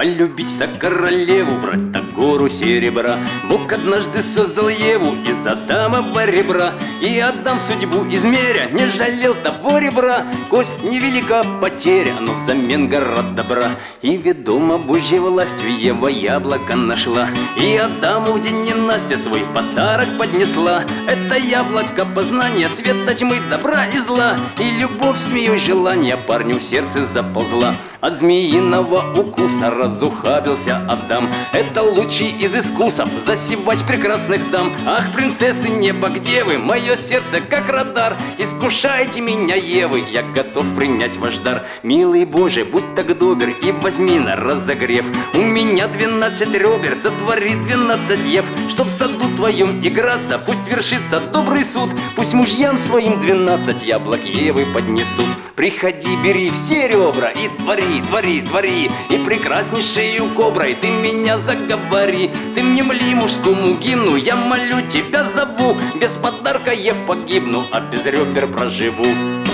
полюбить-то королеву, брать-то гору серебра. Бог однажды создал Еву из Адамова ребра, и Адам судьбу измеря не жалел того ребра. Кость невелика потеря, но взамен гора добра. И ведома Божьей властью Ева яблоко нашла, и Адаму в день ненастья свой подарок поднесла. Это яблоко познания света тьмы, добра и зла, и любовь змеей желания парню в сердце заползла. От змеиного укуса разухабился Адам. Это лучший из искусов засевать прекрасных дам. Ах, принцессы неба, где вы? Мое сердце как радар. Искушайте меня, Евы, я готов принять ваш дар. Милый Боже, будь так добр и возьми на разогрев. У меня 12 ребер, сотвори 12 Ев. Чтоб в саду твоем играться, пусть вершится добрый суд. Пусть мужьям своим 12 яблок Евы поднесут. Приходи, бери все ребра и твори, твори, твори. И прекраснейшею коброй ты меня заговори. Ты внемли мужскому гимну, я молю тебя зову. Без подарка Ев погибну, а без ребер проживу.